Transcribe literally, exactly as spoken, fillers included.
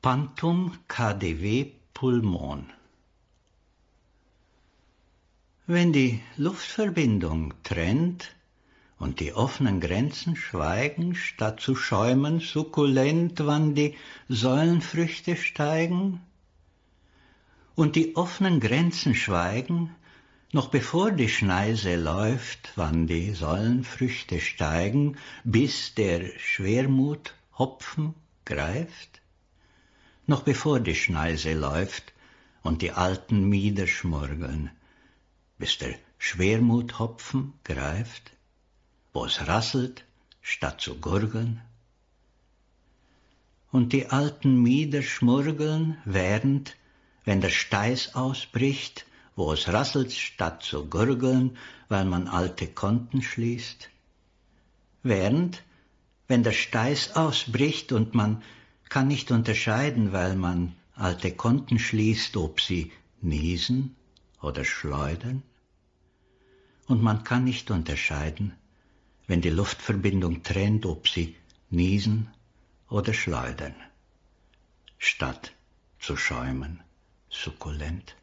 Pantum K D W Pulmon. Wenn die Luftverbindung trennt und die offenen Grenzen schweigen, statt zu schäumen sukkulent, wann die Säulenfrüchte steigen, und die offenen Grenzen schweigen, noch bevor die Schneise läuft, wann die Säulenfrüchte steigen, bis der Schwermut Hopfen greift, noch bevor die Schneise läuft und die alten Mieder schmurgeln, bis der Schwermut Hopfen greift, wo es rasselt, statt zu gurgeln. Und die alten Mieder schmurgeln, während, wenn der Steiß ausbricht, wo es rasselt, statt zu gurgeln, weil man alte Konten schließt. Während, wenn der Steiß ausbricht und man kann nicht unterscheiden, weil man alte Konten schließt, ob sie niesen oder schleudern. Und man kann nicht unterscheiden, wenn die Luftverbindung trennt, ob sie niesen oder schleudern, statt zu schäumen, sukkulent.